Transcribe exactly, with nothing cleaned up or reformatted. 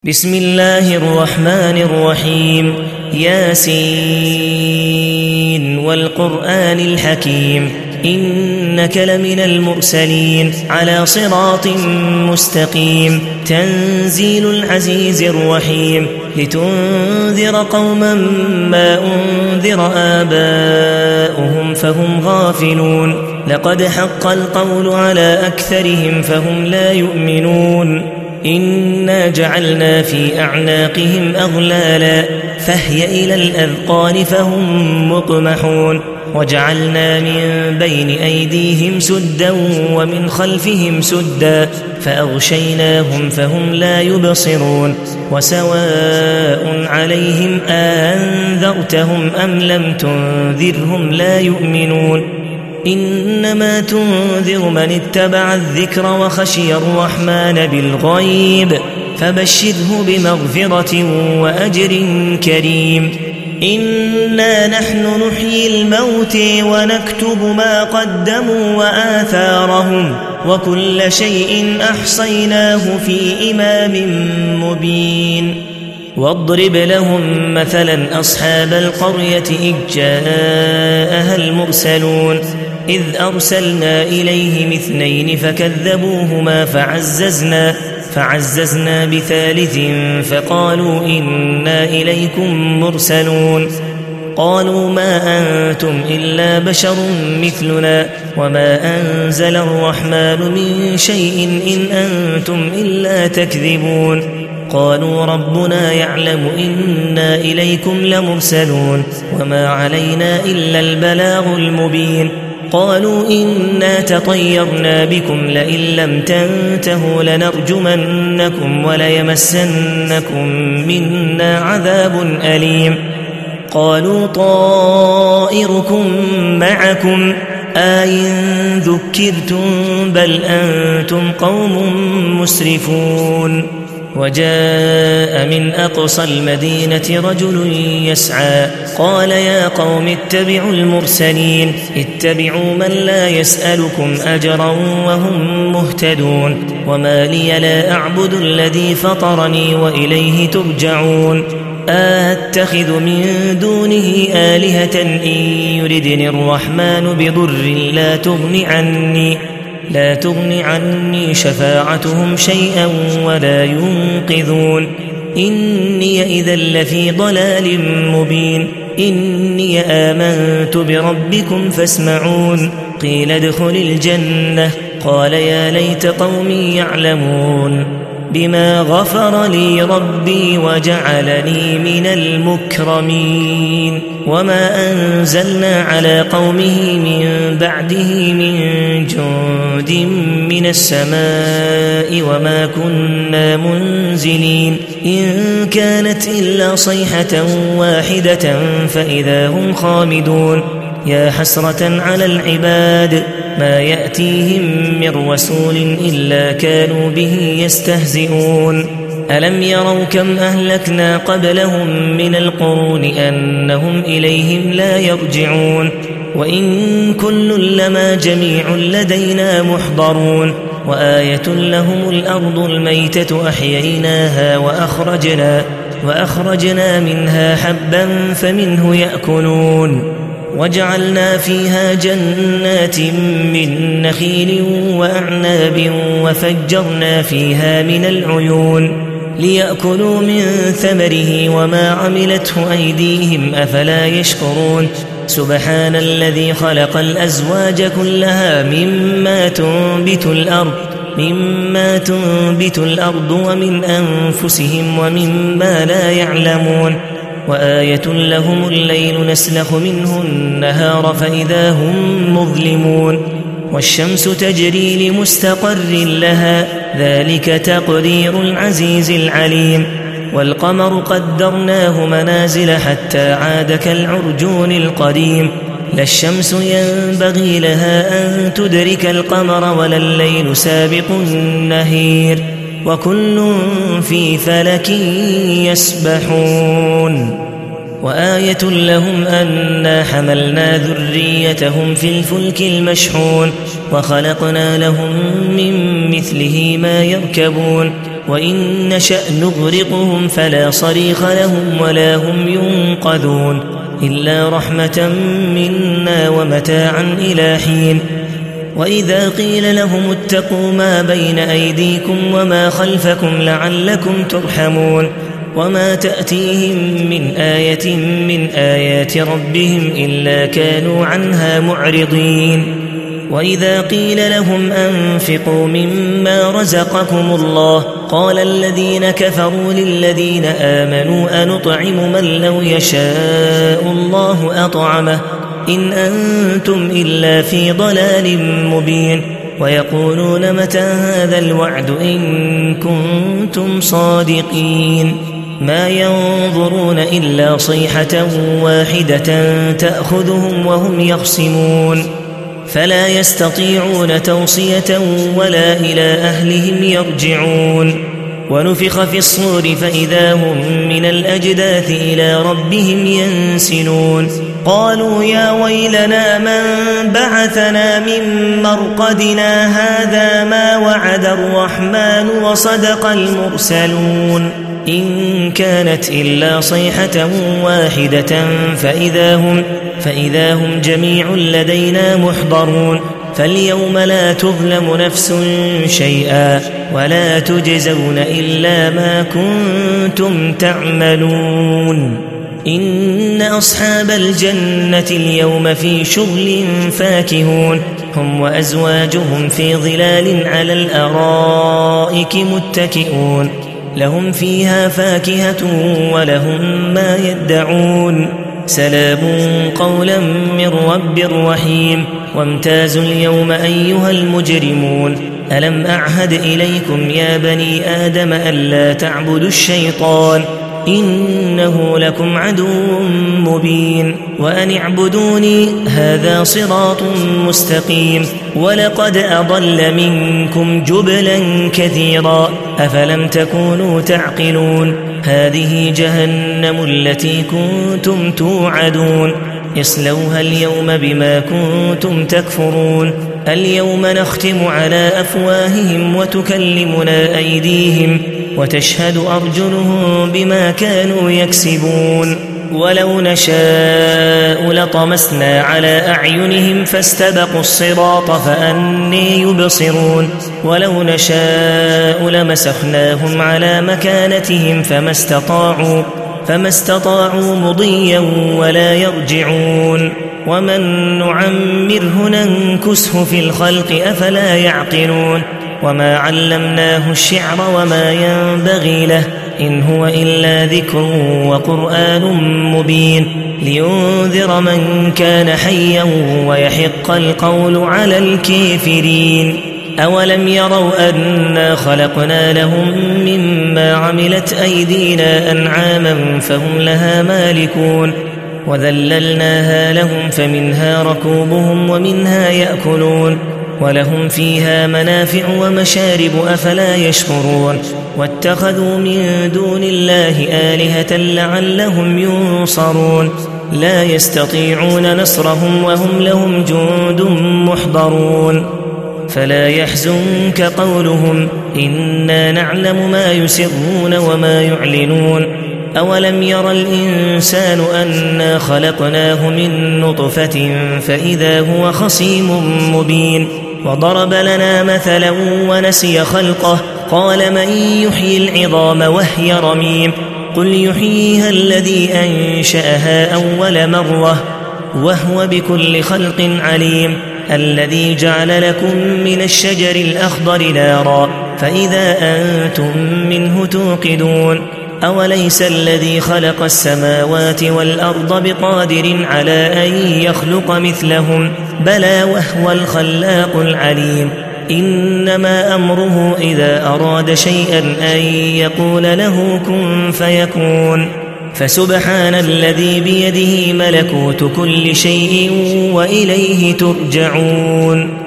بسم الله الرحمن الرحيم ياسين والقرآن الحكيم إنك لمن المرسلين على صراط مستقيم تنزيل العزيز الرحيم لتنذر قوما ما أنذر آباؤهم فهم غافلون لقد حق القول على أكثرهم فهم لا يؤمنون إنا جعلنا في أعناقهم أغلالا فهي إلى الأذقان فهم مقمحون وجعلنا من بين أيديهم سدا ومن خلفهم سدا فأغشيناهم فهم لا يبصرون وسواء عليهم أنذرتهم أم لم تنذرهم لا يؤمنون إنما تنذر من اتبع الذكر وخشي الرحمن بالغيب فبشره بمغفرة وأجر كريم إنا نحن نحيي الموت ونكتب ما قدموا وآثارهم وكل شيء أحصيناه في إمام مبين واضرب لهم مثلا أصحاب القرية إذ جاءها المرسلون إذ أرسلنا إليهم اثنين فكذبوهما فعززنا فعززنا بثالث فقالوا إنا إليكم مرسلون قالوا ما أنتم إلا بشر مثلنا وما أنزل الرحمن من شيء إن أنتم إلا تكذبون قالوا ربنا يعلم إنا إليكم لمرسلون وما علينا إلا البلاغ المبين قالوا إنا تطيرنا بكم لئن لم تنتهوا لنرجمنكم وليمسنكم منا عذاب أليم قالوا طائركم معكم أئن ذكرتم بل أنتم قوم مسرفون وجاء من أقصى المدينة رجل يسعى قال يا قوم اتبعوا المرسلين اتبعوا من لا يسألكم أجرا وهم مهتدون وما لي لا أعبد الذي فطرني وإليه ترجعون أتخذ من دونه آلهة إن يردني الرحمن بضر لا تغن عني لا تغن عني شفاعتهم شيئا ولا ينقذون إني إذا لفي ضلال مبين إني آمنت بربكم فاسمعون قيل ادخل الجنة قال يا ليت قومي يعلمون بما غفر لي ربي وجعلني من المكرمين وما أنزلنا على قومه من بعده من جند من السماء وما كنا منزلين إن كانت إلا صيحة واحدة فإذا هم خامدون يا حسرة على العباد ما يأتيهم من رسول إلا كانوا به يستهزئون ألم يروا كم أهلكنا قبلهم من القرون أنهم إليهم لا يرجعون وإن كل لما جميع لدينا محضرون وآية لهم الأرض الميتة أحييناها وأخرجنا, وأخرجنا منها حبا فمنه يأكلون وجعلنا فيها جنات من نخيل وأعناب وفجرنا فيها من العيون ليأكلوا من ثمره وما عملته أيديهم أفلا يشكرون سبحان الذي خلق الأزواج كلها مما تنبت الأرض مما تنبت الأرض ومن أنفسهم ومما لا يعلمون وآية لهم الليل نسلخ منه النهار فإذا هم مظلمون والشمس تجري لمستقر لها ذلك تقدير العزيز العليم والقمر قدرناه منازل حتى عاد كالعرجون القديم لا الشمس ينبغي لها أن تدرك القمر ولا الليل سابق النهير وكل في فلك يسبحون وآية لهم أنا حملنا ذريتهم في الفلك المشحون وخلقنا لهم من مثله ما يركبون وإن نشأ نغرقهم فلا صريخ لهم ولا هم ينقذون إلا رحمة منا ومتاعا إلى حين وإذا قيل لهم اتقوا ما بين أيديكم وما خلفكم لعلكم ترحمون وما تأتيهم من آية من آيات ربهم إلا كانوا عنها معرضين وإذا قيل لهم أنفقوا مما رزقكم الله قال الذين كفروا للذين آمنوا أنطعم من لو يشاء الله أطعمه إن أنتم إلا في ضلال مبين ويقولون متى هذا الوعد إن كنتم صادقين ما ينظرون إلا صيحة واحدة تأخذهم وهم يخصمون فلا يستطيعون توصية ولا إلى أهلهم يرجعون ونفخ في الصور فإذا هم من الأجداث إلى ربهم ينسلون قالوا يا ويلنا من بعثنا من مرقدنا هذا ما وعد الرحمن وصدق المرسلون إن كانت إلا صيحة واحدة فإذا هم, فإذا هم جميع لدينا محضرون فاليوم لا تظلم نفس شيئا ولا تجزون إلا ما كنتم تعملون إن أصحاب الجنة اليوم في شغل فاكهون هم وأزواجهم في ظلال على الأرائك متكئون لهم فيها فاكهة ولهم ما يدعون سلام قولا من رب رحيم وامتازوا اليوم أيها المجرمون ألم أعهد إليكم يا بني آدم ألا تعبدوا الشيطان إنه لكم عدو مبين وأن اعبدوني هذا صراط مستقيم ولقد أضل منكم جبلا كثيرا أفلم تكونوا تعقلون هذه جهنم التي كنتم توعدون اصلوها اليوم بما كنتم تكفرون اليوم نختم على أفواههم وتكلمنا أيديهم وتشهد أرجلهم بما كانوا يكسبون ولو نشاء لطمسنا على أعينهم فاستبقوا الصراط فأني يبصرون ولو نشاء لمسخناهم على مكانتهم فما استطاعوا فما استطاعوا مضيا ولا يرجعون ومن نعمره ننكسه في الخلق أفلا يعقلون وما علمناه الشعر وما ينبغي له إن هو إلا ذكر وقرآن مبين لينذر من كان حيا ويحق القول على الكافرين أولم يروا أنا خلقنا لهم مما عملت أيدينا أنعاما فهم لها مالكون وذللناها لهم فمنها ركوبهم ومنها يأكلون ولهم فيها منافع ومشارب أفلا يشكرون واتخذوا من دون الله آلهة لعلهم ينصرون لا يستطيعون نصرهم وهم لهم جند محضرون فلا يحزنك قولهم إنا نعلم ما يسرون وما يعلنون أولم ير الإنسان أنا خلقناه من نطفة فإذا هو خصيم مبين وضرب لنا مثلا ونسي خلقه قال من يحيي العظام وهي رميم قل يحييها الذي أنشأها أول مرة وهو بكل خلق عليم الذي جعل لكم من الشجر الأخضر نارا فإذا أنتم منه توقدون أوليس الذي خلق السماوات والأرض بقادر على أن يخلق مثلهم بلى وهو الخلاق العليم إنما أمره إذا أراد شيئا أن يقول له كن فيكون فسبحان الذي بيده ملكوت كل شيء وإليه ترجعون